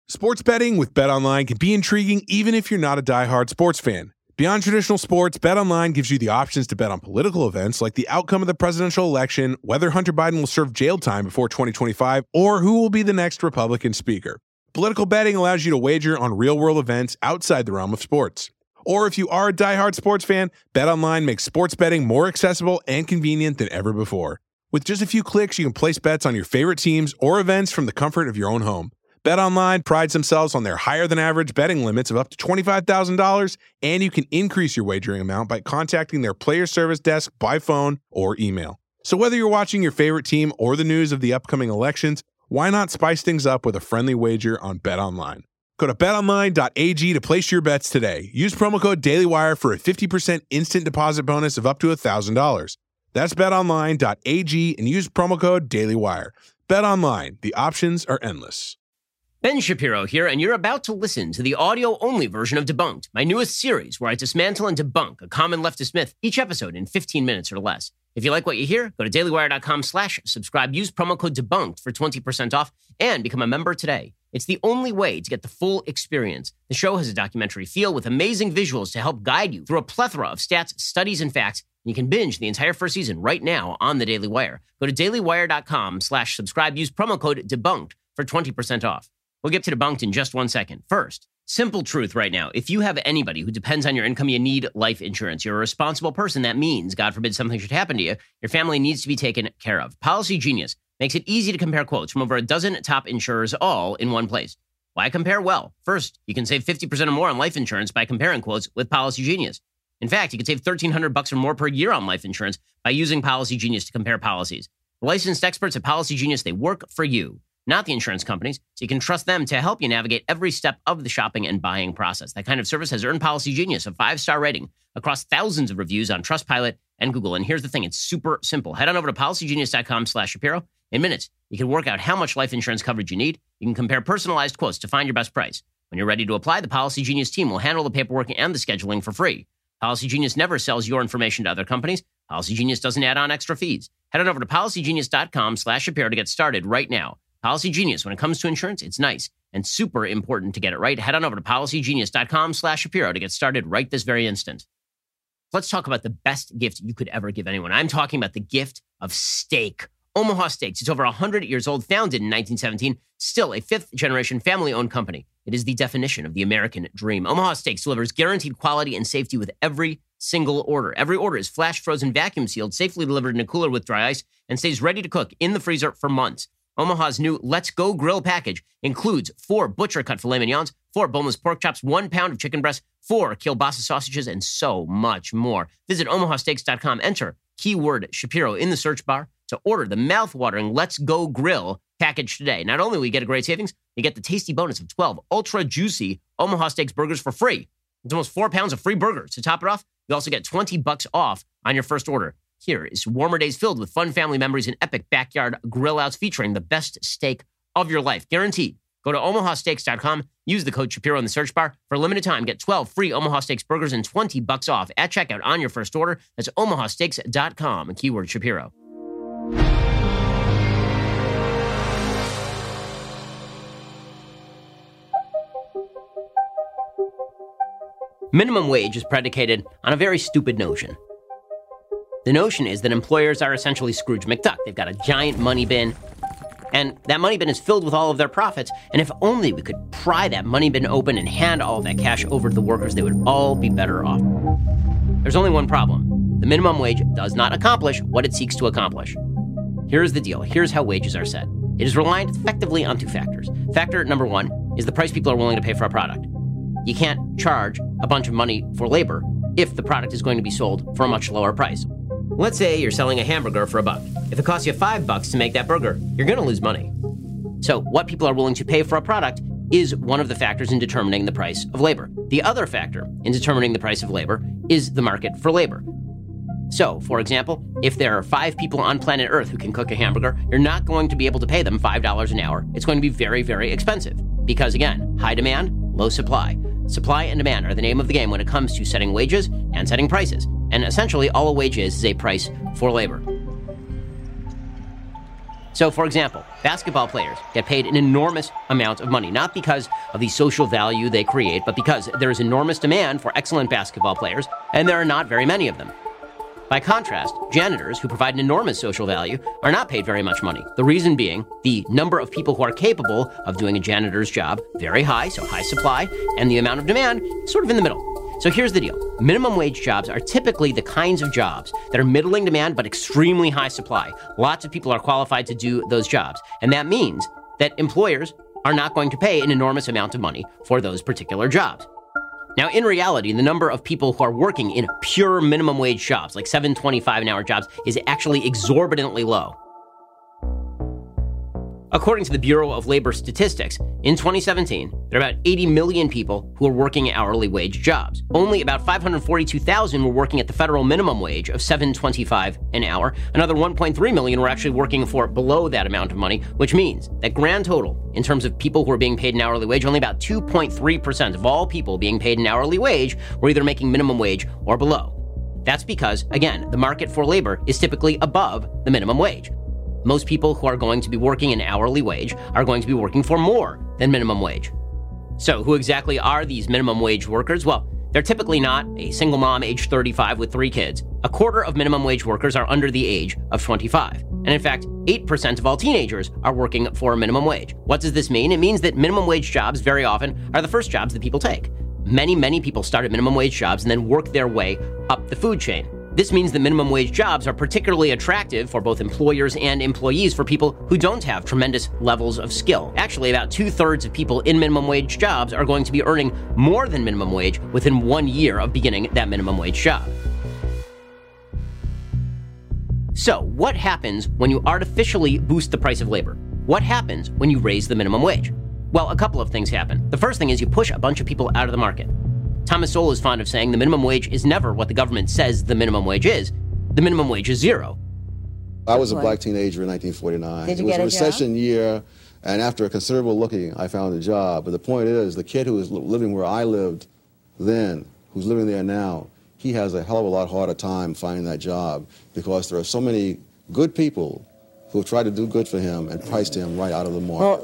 Sports betting with BetOnline can be intriguing even if you're not a diehard sports fan. Beyond traditional sports, BetOnline gives you the options to bet on political events like the outcome of the presidential election, whether Hunter Biden will serve jail time before 2025, or who will be the next Republican speaker. Political betting allows you to wager on real-world events outside the realm of sports. Or if you are a diehard sports fan, BetOnline makes sports betting more accessible and convenient than ever before. With just a few clicks, you can place bets on your favorite teams or events from the comfort of your own home. BetOnline prides themselves on their higher-than-average betting limits of up to $25,000, and you can increase your wagering amount by contacting their player service desk by phone or email. So whether you're watching your favorite team or the news of the upcoming elections, why not spice things up with a friendly wager on BetOnline? Go to betonline.ag to place your bets today. Use promo code DailyWire for a 50% instant deposit bonus of up to $1,000. That's betonline.ag and use promo code DailyWire. BetOnline, the options are endless. Ben Shapiro here, and you're about to listen to the audio-only version of Debunked, my newest series where I dismantle and debunk a common leftist myth each episode in 15 minutes or less. If you like what you hear, go to dailywire.com/subscribe, use promo code DEBUNKED for 20% off, and become a member today. It's the only way to get the full experience. The show has a documentary feel with amazing visuals to help guide you through a plethora of stats, studies, and facts. You can binge the entire first season right now on the Daily Wire. Go to dailywire.com/subscribe, use promo code DEBUNKED for 20% off. We'll get to Debunked in just 1 second. First, simple truth right now. If you have anybody who depends on your income, you need life insurance. You're a responsible person. That means, God forbid something should happen to you, your family needs to be taken care of. Policy Genius makes it easy to compare quotes from over a dozen top insurers all in one place. Why compare? Well, first, you can save 50% or more on life insurance by comparing quotes with Policy Genius. In fact, you can save $1,300 or more per year on life insurance by using Policy Genius to compare policies. The licensed experts at Policy Genius, they work for you, not the insurance companies, so you can trust them to help you navigate every step of the shopping and buying process. That kind of service has earned Policy Genius a 5-star rating across thousands of reviews on Trustpilot and Google. And here's the thing, it's super simple. Head on over to policygenius.com/Shapiro. In minutes, you can work out how much life insurance coverage you need. You can compare personalized quotes to find your best price. When you're ready to apply, the Policy Genius team will handle the paperwork and the scheduling for free. Policy Genius never sells your information to other companies. Policy Genius doesn't add on extra fees. Head on over to policygenius.com/Shapiro to get started right now. Policy Genius, when it comes to insurance, it's nice and super important to get it right. Head on over to policygenius.com/Shapiro to get started right this very instant. Let's talk about the best gift you could ever give anyone. I'm talking about the gift of steak. Omaha Steaks. It's over 100 years old, founded in 1917, still a fifth-generation family-owned company. It is the definition of the American dream. Omaha Steaks delivers guaranteed quality and safety with every single order. Every order is flash frozen, vacuum sealed, safely delivered in a cooler with dry ice, and stays ready to cook in the freezer for months. Omaha's new Let's Go Grill package includes 4 butcher-cut filet mignons, 4 boneless pork chops, 1 pound of chicken breast, 4 kielbasa sausages, and so much more. Visit omahasteaks.com. Enter keyword Shapiro in the search bar to order the mouth-watering Let's Go Grill package today. Not only will you get a great savings, you get the tasty bonus of 12 ultra-juicy Omaha Steaks burgers for free. It's almost 4 pounds of free burgers. To top it off, you also get $20 off on your first order. Here is warmer days filled with fun family memories and epic backyard grill-outs featuring the best steak of your life. Guaranteed. Go to omahasteaks.com. Use the code Shapiro in the search bar. For a limited time, get 12 free Omaha Steaks burgers and $20 off at checkout on your first order. That's omahasteaks.com, keyword Shapiro. Minimum wage is predicated on a very stupid notion. The notion is that employers are essentially Scrooge McDuck. They've got a giant money bin, and that money bin is filled with all of their profits. And if only we could pry that money bin open and hand all of that cash over to the workers, they would all be better off. There's only one problem. The minimum wage does not accomplish what it seeks to accomplish. Here's the deal. Here's how wages are set. It is reliant effectively on 2 factors. Factor number 1 is the price people are willing to pay for a product. You can't charge a bunch of money for labor if the product is going to be sold for a much lower price. Let's say you're selling a hamburger for $1. If it costs you $5 to make that burger, you're going to lose money. So what people are willing to pay for a product is one of the factors in determining the price of labor. The other factor in determining the price of labor is the market for labor. So, for example, if there are 5 people on planet Earth who can cook a hamburger, you're not going to be able to pay them $5 an hour. It's going to be very, very expensive. Because again, high demand, low supply. Supply and demand are the name of the game when it comes to setting wages and setting prices. And essentially, all a wage is a price for labor. So, for example, Basketball players get paid an enormous amount of money, not because of the social value they create, but because there is enormous demand for excellent basketball players, and there are not very many of them. By contrast, janitors, who provide an enormous social value, are not paid very much money. The reason being, the number of people who are capable of doing a janitor's job, very high, so high supply, and the amount of demand, sort of in the middle. So here's the deal. Minimum wage jobs are typically the kinds of jobs that are middling demand but extremely high supply. Lots of people are qualified to do those jobs. And that means that employers are not going to pay an enormous amount of money for those particular jobs. Now, in reality, the number of people who are working in pure minimum wage jobs, like $7.25 an hour jobs, is actually exorbitantly low. According to the Bureau of Labor Statistics, in 2017, there are about 80 million people who are working hourly wage jobs. Only about 542,000 were working at the federal minimum wage of $7.25 an hour. Another 1.3 million were actually working for below that amount of money, which means that grand total, in terms of people who are being paid an hourly wage, only about 2.3% of all people being paid an hourly wage were either making minimum wage or below. That's because, again, the market for labor is typically above the minimum wage. Most people who are going to be working an hourly wage are going to be working for more than minimum wage. So who exactly are these minimum wage workers? Well, they're typically not a single mom age 35 with 3 kids. A quarter of minimum wage workers are under the age of 25. And in fact, 8% of all teenagers are working for a minimum wage. What does this mean? It means that minimum wage jobs very often are the first jobs that people take. Many people start at minimum wage jobs and then work their way up the food chain. This means that minimum wage jobs are particularly attractive for both employers and employees for people who don't have tremendous levels of skill. Actually, about 2/3 of people in minimum wage jobs are going to be earning more than minimum wage within 1 year of beginning that minimum wage job. So, what happens when you artificially boost the price of labor? What happens when you raise the minimum wage? Well, a couple of things happen. The first thing is you push a bunch of people out of the market. Thomas Sowell is fond of saying the minimum wage is never what the government says the minimum wage is. The minimum wage is zero. I was a black teenager in 1949. Did you get a job? It was a recession year, and after a considerable looking, I found a job. But the point is, the kid who was living where I lived then, who's living there now, he has a hell of a lot harder time finding that job because there are so many good people who have tried to do good for him and priced him right out of the market.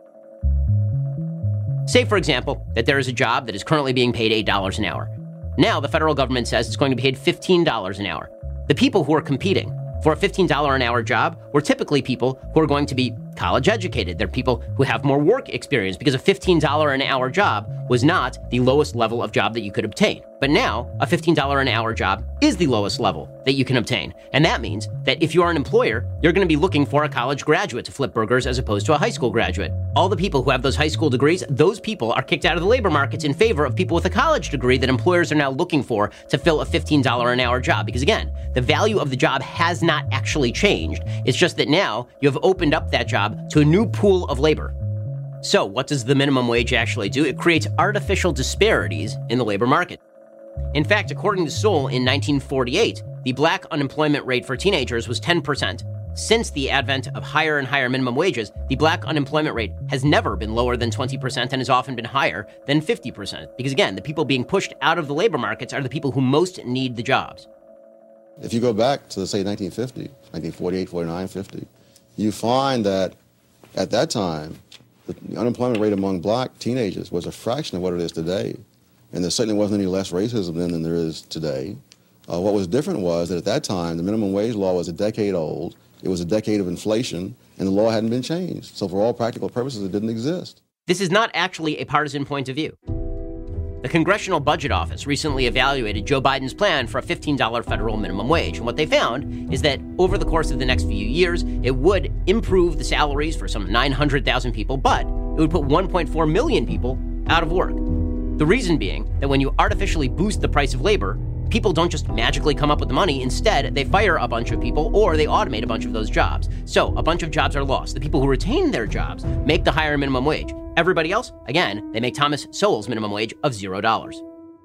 Say, for example, that there is a job that is currently being paid $8 an hour. Now, the federal government says it's going to be paid $15 an hour. The people who are competing for a $15 an hour job were typically people who are going to be college educated. They're people who have more work experience because a $15 an hour job was not the lowest level of job that you could obtain. But now, a $15 an hour job is the lowest level that you can obtain. And that means that if you're an employer, you're going to be looking for a college graduate to flip burgers as opposed to a high school graduate. All the people who have those high school degrees, those people are kicked out of the labor markets in favor of people with a college degree that employers are now looking for to fill a $15 an hour job. Because again, the value of the job has not actually changed. It's just that now you have opened up that job to a new pool of labor. So what does the minimum wage actually do? It creates artificial disparities in the labor market. In fact, according to Sowell, in 1948, the black unemployment rate for teenagers was 10%. Since the advent of higher and higher minimum wages, the black unemployment rate has never been lower than 20% and has often been higher than 50%. Because again, the people being pushed out of the labor markets are the people who most need the jobs. If you go back to, say, 1950, 1948, 49, 50, you find that at that time, the unemployment rate among black teenagers was a fraction of what it is today. And there certainly wasn't any less racism then than there is today. What was different was that at that time, the minimum wage law was a decade old. It was a decade of inflation, and the law hadn't been changed. So for all practical purposes, it didn't exist. This is not actually a partisan point of view. The Congressional Budget Office recently evaluated Joe Biden's plan for a $15 federal minimum wage. And what they found is that over the course of the next few years, it would improve the salaries for some 900,000 people, but it would put 1.4 million people out of work. The reason being that when you artificially boost the price of labor, people don't just magically come up with the money. Instead, they fire a bunch of people or they automate a bunch of those jobs. So a bunch of jobs are lost. The people who retain their jobs make the higher minimum wage. Everybody else, again, they make Thomas Sowell's minimum wage of $0.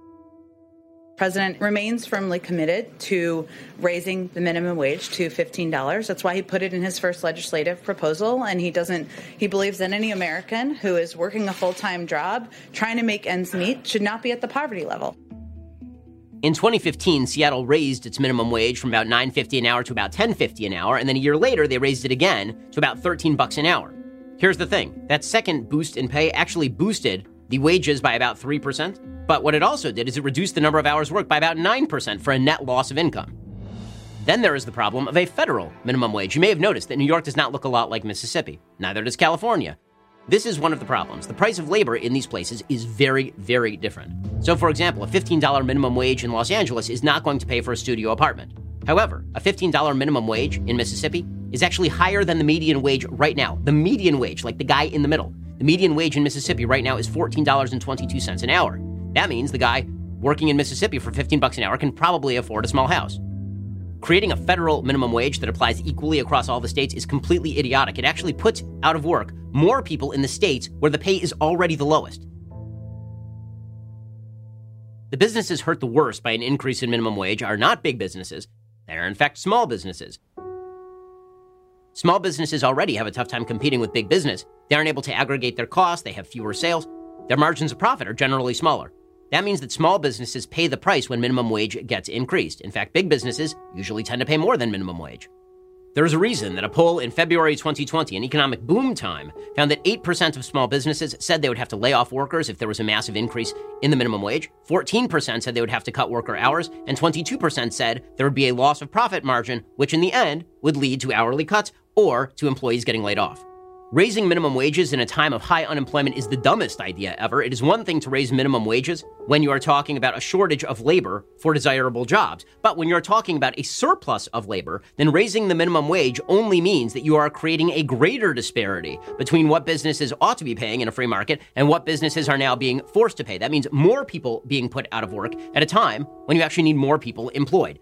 President remains firmly committed to raising the minimum wage to $15. That's why he put it in his first legislative proposal. And he believes that any American who is working a full-time job, trying to make ends meet, should not be at the poverty level. In 2015, Seattle raised its minimum wage from about $9.50 an hour to about $10.50 an hour, and then a year later, they raised it again to about $13 an hour. Here's the thing. That second boost in pay actually boosted the wages by about 3%, but what it also did is it reduced the number of hours worked by about 9% for a net loss of income. Then there is the problem of a federal minimum wage. You may have noticed that New York does not look a lot like Mississippi. Neither does California. This is one of the problems. The price of labor in these places is very, very different. So, for example, a $15 minimum wage in Los Angeles is not going to pay for a studio apartment. However, a $15 minimum wage in Mississippi is actually higher than the median wage right now. The median wage, like the guy in the middle. The median wage in Mississippi right now is $14.22 an hour. That means the guy working in Mississippi for $15 an hour can probably afford a small house. Creating a federal minimum wage that applies equally across all the states is completely idiotic. It actually puts out of work more people in the states where the pay is already the lowest. The businesses hurt the worst by an increase in minimum wage are not big businesses. They are, in fact, small businesses. Small businesses already have a tough time competing with big business. They aren't able to aggregate their costs. They have fewer sales. Their margins of profit are generally smaller. That means that small businesses pay the price when minimum wage gets increased. In fact, big businesses usually tend to pay more than minimum wage. There is a reason that a poll in February 2020, an economic boom time, found that 8% of small businesses said they would have to lay off workers if there was a massive increase in the minimum wage, 14% said they would have to cut worker hours, and 22% said there would be a loss of profit margin, which in the end would lead to hourly cuts or to employees getting laid off. Raising minimum wages in a time of high unemployment is the dumbest idea ever. It is one thing to raise minimum wages when you are talking about a shortage of labor for desirable jobs. But when you're talking about a surplus of labor, then raising the minimum wage only means that you are creating a greater disparity between what businesses ought to be paying in a free market and what businesses are now being forced to pay. That means more people being put out of work at a time when you actually need more people employed.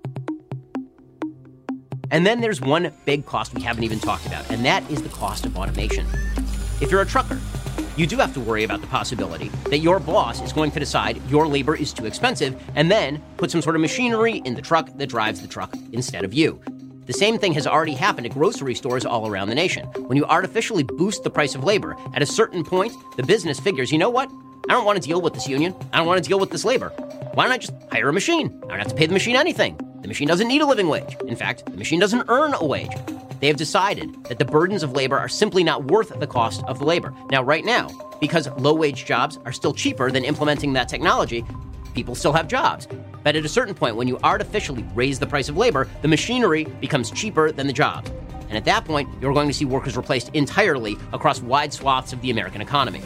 And then there's one big cost we haven't even talked about, and that is the cost of automation. If you're a trucker, you do have to worry about the possibility that your boss is going to decide your labor is too expensive and then put some sort of machinery in the truck that drives the truck instead of you. The same thing has already happened at grocery stores all around the nation. When you artificially boost the price of labor, at a certain point, the business figures, you know what? I don't want to deal with this union. I don't want to deal with this labor. Why don't I just hire a machine? I don't have to pay the machine anything. The machine doesn't need a living wage. In fact, the machine doesn't earn a wage. They have decided that the burdens of labor are simply not worth the cost of the labor. Now, right now, because low-wage jobs are still cheaper than implementing that technology, people still have jobs. But at a certain point, when you artificially raise the price of labor, the machinery becomes cheaper than the jobs. And at that point, you're going to see workers replaced entirely across wide swaths of the American economy.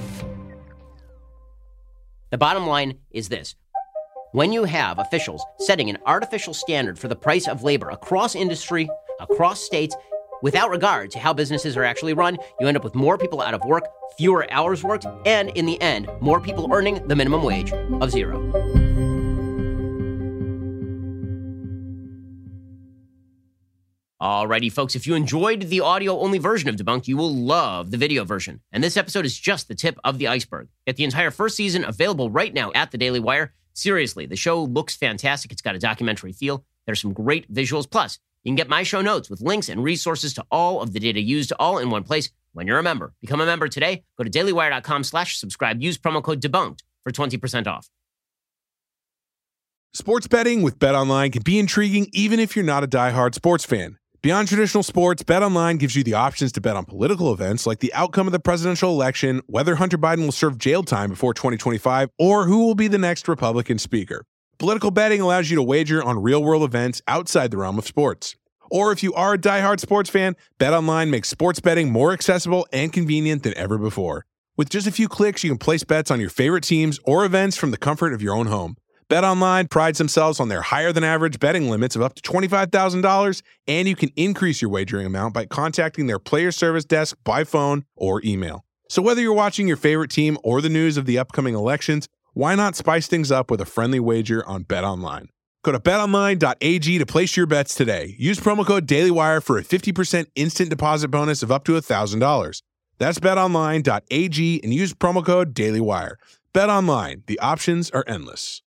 The bottom line is this. When you have officials setting an artificial standard for the price of labor across industry, across states, without regard to how businesses are actually run, you end up with more people out of work, fewer hours worked, and in the end, more people earning the minimum wage of zero. Alrighty, folks, if you enjoyed the audio-only version of Debunked, you will love the video version. And this episode is just the tip of the iceberg. Get the entire first season available right now at the Daily Wire. Seriously, the show looks fantastic. It's got a documentary feel. There's some great visuals. Plus, you can get my show notes with links and resources to all of the data used all in one place when you're a member. Become a member today. Go to dailywire.com/subscribe. Use promo code DEBUNKED for 20% off. Sports betting with BetOnline can be intriguing even if you're not a diehard sports fan. Beyond traditional sports, BetOnline gives you the options to bet on political events like the outcome of the presidential election, whether Hunter Biden will serve jail time before 2025, or who will be the next Republican speaker. Political betting allows you to wager on real-world events outside the realm of sports. Or if you are a diehard sports fan, BetOnline makes sports betting more accessible and convenient than ever before. With just a few clicks, you can place bets on your favorite teams or events from the comfort of your own home. BetOnline prides themselves on their higher-than-average betting limits of up to $25,000, and you can increase your wagering amount by contacting their player service desk by phone or email. So whether you're watching your favorite team or the news of the upcoming elections, why not spice things up with a friendly wager on BetOnline? Go to betonline.ag to place your bets today. Use promo code DailyWire for a 50% instant deposit bonus of up to $1,000. That's betonline.ag and use promo code DailyWire. BetOnline, the options are endless.